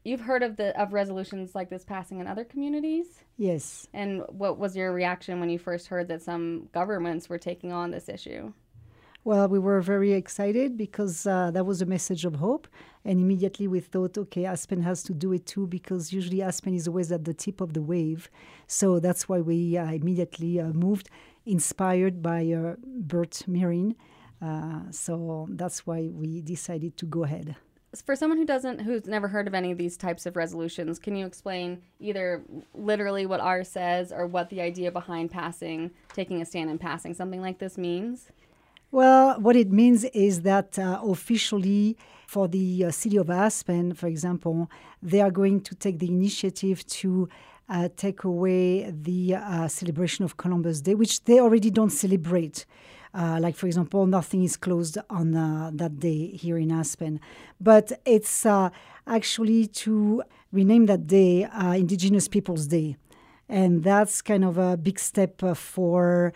You've heard of resolutions like this passing in other communities? Yes. And what was your reaction when you first heard that some governments were taking on this issue? Well, we were very excited because that was a message of hope. And immediately we thought, okay, Aspen has to do it too, because usually Aspen is always at the tip of the wave. So that's why we immediately moved, inspired by Bert Mirin. So that's why we decided to go ahead. For someone who's never heard of any of these types of resolutions, can you explain either literally what ours says or what the idea behind taking a stand and passing something like this means? Well, what it means is that officially, for the city of Aspen, for example, they are going to take the initiative to take away the celebration of Columbus Day, which they already don't celebrate. Like, for example, nothing is closed on that day here in Aspen. But it's actually to rename that day Indigenous Peoples Day. And that's kind of a big step for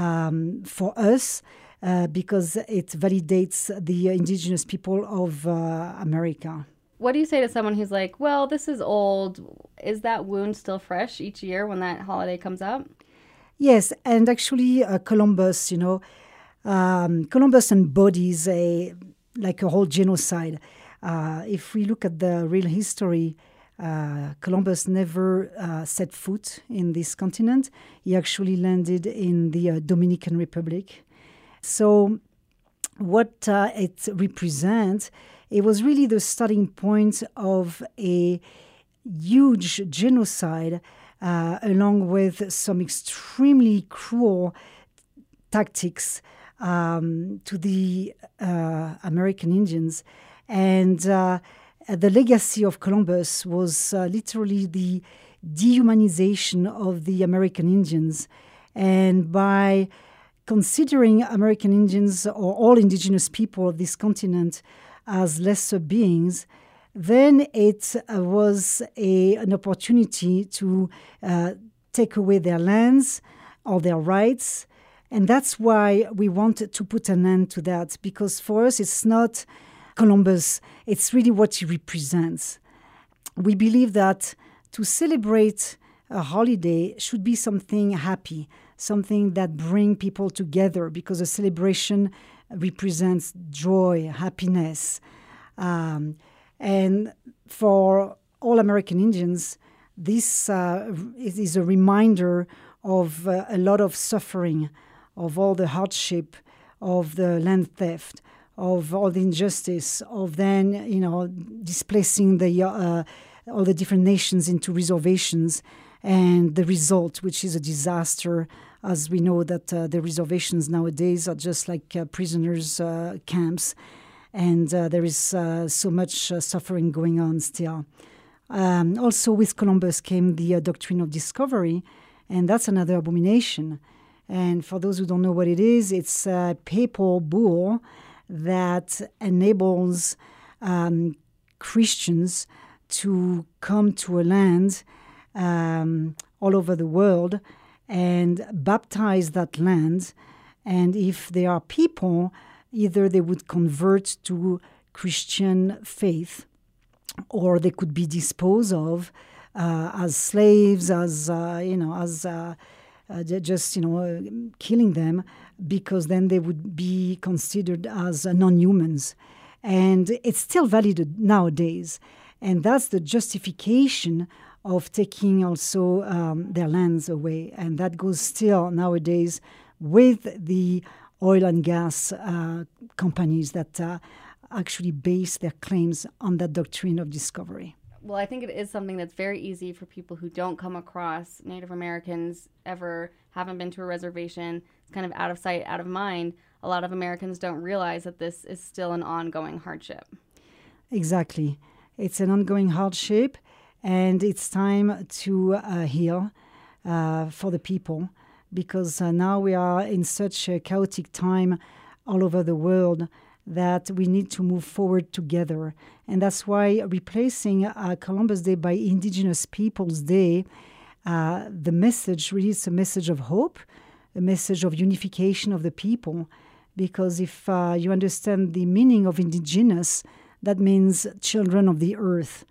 us. Because it validates the indigenous people of America. What do you say to someone who's like, well, this is old. Is that wound still fresh each year when that holiday comes up? Yes, and actually Columbus, Columbus embodies like a whole genocide. If we look at the real history, Columbus never set foot in this continent. He actually landed in the Dominican Republic. So what it represents, it was really the starting point of a huge genocide, along with some extremely cruel tactics to the American Indians. And the legacy of Columbus was literally the dehumanization of the American Indians. And by considering American Indians or all indigenous people of this continent as lesser beings, then it was an opportunity to take away their lands or their rights. And that's why we wanted to put an end to that, because for us it's not Columbus, it's really what he represents. We believe that to celebrate a holiday should be something happy, something that brings people together, because a celebration represents joy, happiness. And for all American Indians, this is a reminder of a lot of suffering, of all the hardship, of the land theft, of all the injustice, of then, displacing all the different nations into reservations, and the result, which is a disaster, as we know that the reservations nowadays are just like prisoners' camps, and there is so much suffering going on still. Also, with Columbus came the doctrine of discovery, and that's another abomination. And for those who don't know what it is, it's a papal bull that enables Christians to come to a land all over the world and baptize that land. And if there are people, either they would convert to Christian faith, or they could be disposed of as slaves, as killing them, because then they would be considered as non-humans. And it's still valid nowadays. And that's the justification of taking also their lands away. And that goes still nowadays with the oil and gas companies that actually base their claims on that doctrine of discovery. Well, I think it is something that's very easy for people who don't come across Native Americans, ever haven't been to a reservation. It's kind of out of sight, out of mind. A lot of Americans don't realize that this is still an ongoing hardship. Exactly. It's an ongoing hardship, and it's time to heal for the people, because now we are in such a chaotic time all over the world that we need to move forward together. And that's why replacing Columbus Day by Indigenous Peoples Day, the message really is a message of hope, a message of unification of the people. Because if you understand the meaning of indigenous, that means children of the earth.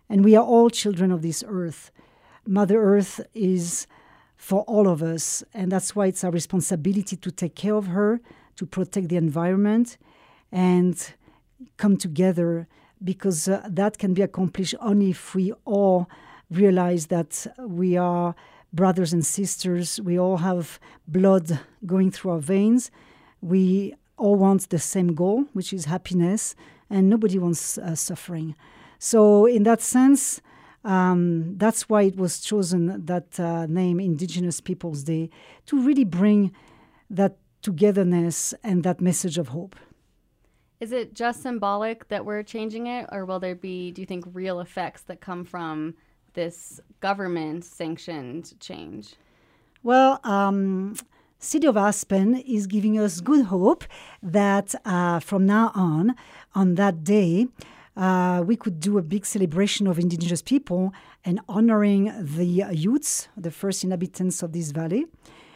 And we are all children of this earth. Mother Earth is for all of us, and that's why it's our responsibility to take care of her, to protect the environment, and come together, because that can be accomplished only if we all realize that we are brothers and sisters. We all have blood going through our veins. We all want the same goal, which is happiness, and nobody wants suffering. So in that sense, that's why it was chosen, that name, Indigenous Peoples Day, to really bring that togetherness and that message of hope. Is it just symbolic that we're changing it, or will there be, do you think, real effects that come from this government-sanctioned change? Well, City of Aspen is giving us good hope that from now on that day, we could do a big celebration of Indigenous people and honoring the Utes, the first inhabitants of this valley,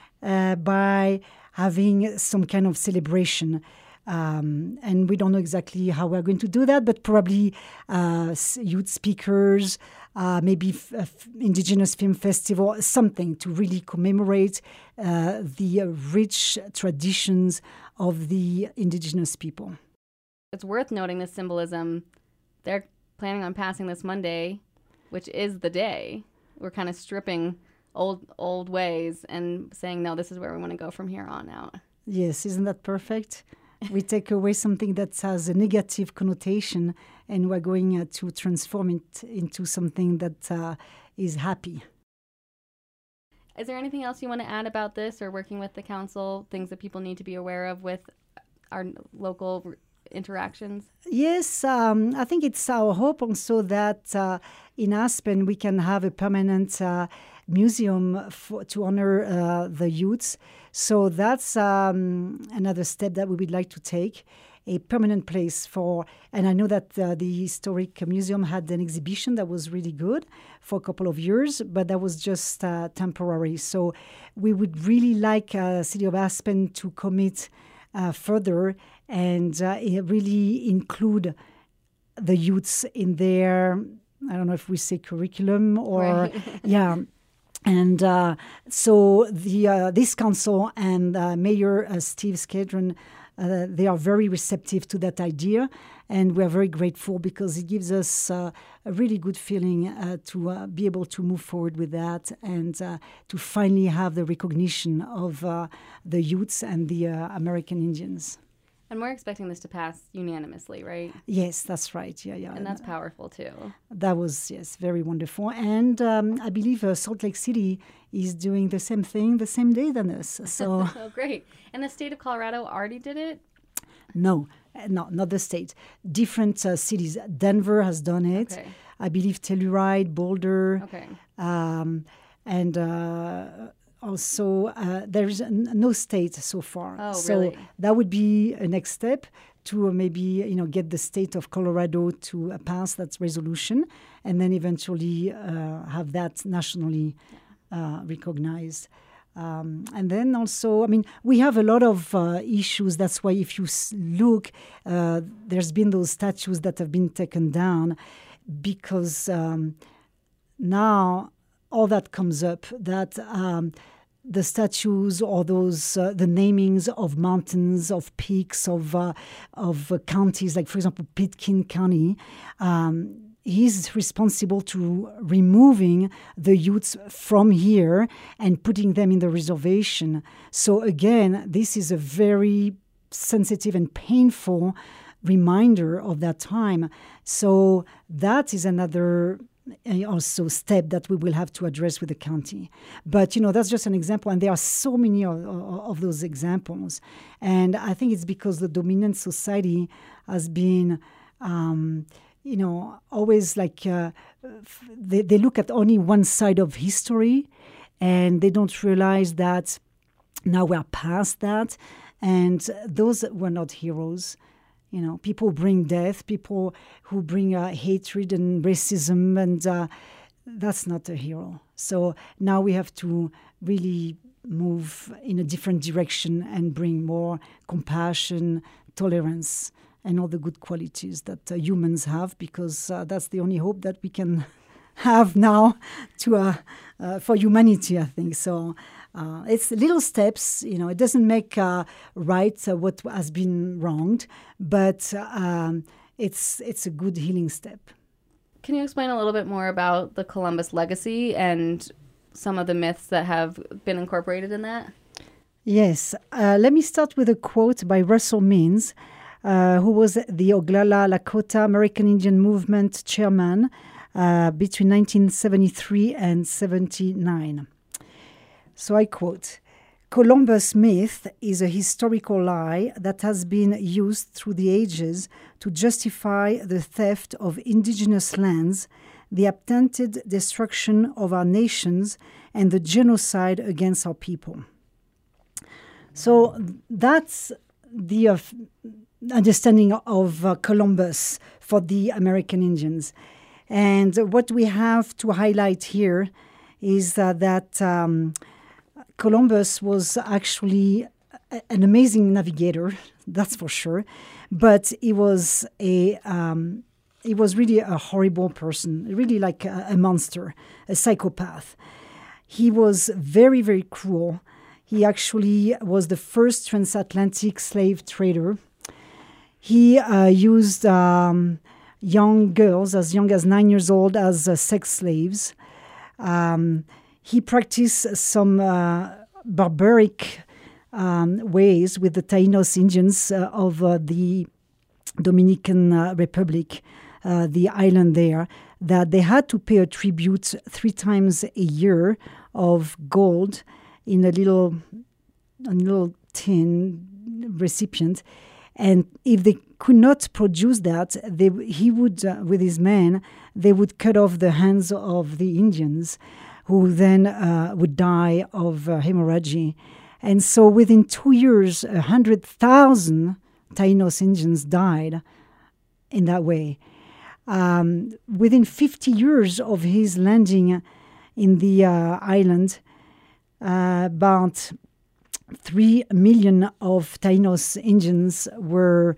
by having some kind of celebration. And we don't know exactly how we're going to do that, but probably youth speakers, maybe Indigenous Film Festival, something to really commemorate the rich traditions of the Indigenous people. It's worth noting this symbolism. They're planning on passing this Monday, which is the day. We're kind of stripping old ways and saying, no, this is where we want to go from here on out. Yes, isn't that perfect? We take away something that has a negative connotation, and we're going to transform it into something that is happy. Is there anything else you want to add about this, or working with the council, things that people need to be aware of with our local interactions? Yes, I think it's our hope also that in Aspen we can have a permanent museum to honor the youths. So that's another step that we would like to take, a permanent place for, and I know that the Historic Museum had an exhibition that was really good for a couple of years, but that was just temporary. So we would really like City of Aspen to commit further and really include the youths in their, I don't know if we say curriculum or, right. Yeah. And so this council and Mayor Steve Skadron, they are very receptive to that idea, and we are very grateful because it gives us a really good feeling to be able to move forward with that and to finally have the recognition of the youths and the American Indians. And we're expecting this to pass unanimously, right? Yes, that's right. Yeah. And that's powerful, too. That was, yes, very wonderful. And I believe Salt Lake City is doing the same thing the same day than us. So oh, great. And the state of Colorado already did it? No, not the state. Different cities. Denver has done it. Okay. I believe Telluride, Boulder. Okay. And also, there is no state so far. Oh, so really? that would be a next step to maybe get the state of Colorado to pass that resolution, and then eventually have that nationally recognized. And then also, I mean, we have a lot of issues. That's why if you look, there's been those statues that have been taken down because now all that comes up, that the statues or those the namings of mountains, of peaks, of counties, like for example Pitkin County, he's responsible to removing the youths from here and putting them in the reservation. So again, this is a very sensitive and painful reminder of that time. So that is another also step that we will have to address with the county. But, that's just an example. And there are so many of those examples. And I think it's because the dominant society has been, always like they look at only one side of history, and they don't realize that now we are past that. And those were not heroes. People bring death, people who bring hatred and racism, and that's not a hero. So now we have to really move in a different direction and bring more compassion, tolerance, and all the good qualities that humans have, because that's the only hope that we can have now for humanity, I think. So it's little steps. It doesn't make right what has been wronged, but it's a good healing step. Can you explain a little bit more about the Columbus legacy and some of the myths that have been incorporated in that? Yes. Let me start with a quote by Russell Means, who was the Oglala Lakota American Indian Movement chairman between 1973 and 79. So I quote, "Columbus myth is a historical lie that has been used through the ages to justify the theft of indigenous lands, the attempted destruction of our nations, and the genocide against our people." So that's the understanding of Columbus for the American Indians. And what we have to highlight here is that Columbus was actually an amazing navigator, that's for sure. But he was really a horrible person, really like a monster, a psychopath. He was very, very cruel. He actually was the first transatlantic slave trader. He used young girls as young as 9 years old as sex slaves. He practiced some barbaric ways with the Taínos Indians of the Dominican Republic, the island there, that they had to pay a tribute 3 times a year of gold in a little tin recipient. And if they could not produce that, he would, with his men, they would cut off the hands of the Indians, who then would die of hemorrhage. And so within 2 years, 100,000 Taínos Indians died in that way. Within 50 years of his landing in the island, about 3 million of Taínos Indians were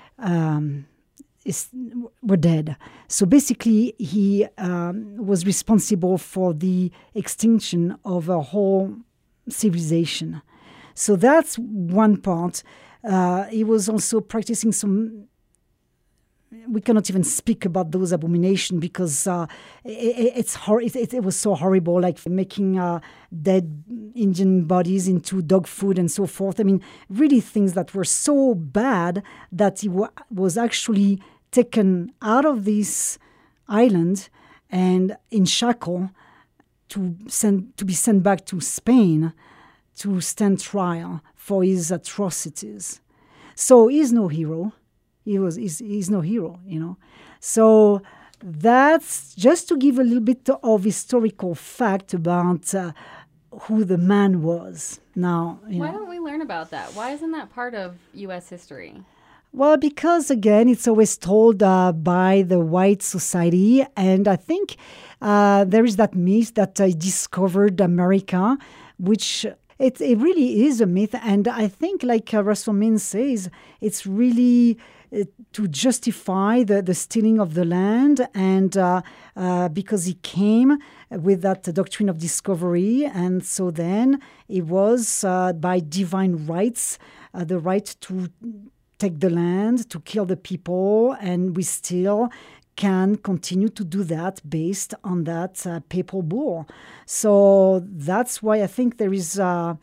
dead. So basically, he was responsible for the extinction of a whole civilization. So that's one part. He was also practicing some. We cannot even speak about those abominations because it was so horrible, like making dead Indian bodies into dog food and so forth. I mean, really things that were so bad that he was actually taken out of this island and in shackle to be sent back to Spain to stand trial for his atrocities. So he's no hero. He's no hero, So that's just to give a little bit of historical fact about who the man was. Now, why don't we learn about that? Why isn't that part of U.S. history? Well, because, again, it's always told by the white society. And I think there is that myth that I discovered America, which it really is a myth. And I think, like Russell Means says, it's really to justify the stealing of the land, and because he came with that doctrine of discovery, and so then it was by divine rights, the right to take the land, to kill the people, and we still can continue to do that based on that papal bull. So that's why I think there is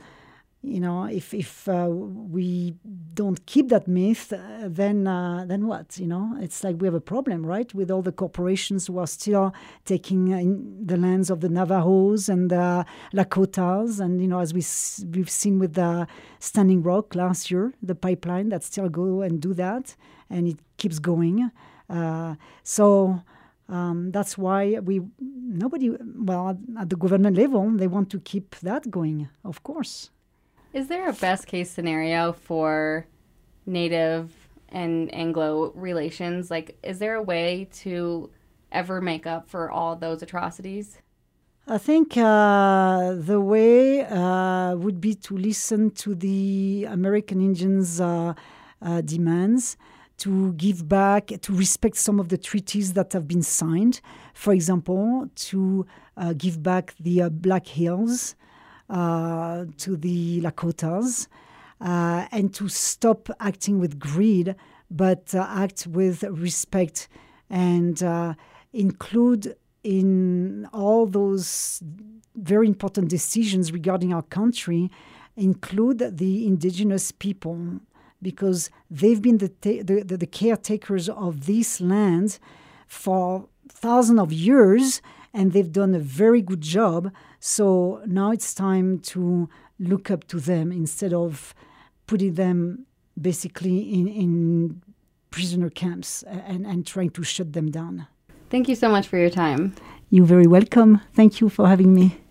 if we don't keep that myth, then what? It's like we have a problem, right? With all the corporations who are still taking the lands of the Navajos and the Lakotas, and as we've seen with the Standing Rock last year, the pipeline that still go and do that, and it keeps going. So that's why at the government level, they want to keep that going, of course. Is there a best case scenario for Native and Anglo relations? Like, is there a way to ever make up for all those atrocities? I think the way would be to listen to the American Indians' demands, to give back, to respect some of the treaties that have been signed. For example, to give back the Black Hills to the Lakotas, and to stop acting with greed, but act with respect and include in all those very important decisions regarding our country, include the indigenous people, because they've been the caretakers of this land for thousands of years, and they've done a very good job. So now it's time to look up to them instead of putting them basically in prisoner camps and trying to shut them down. Thank you so much for your time. You're very welcome. Thank you for having me.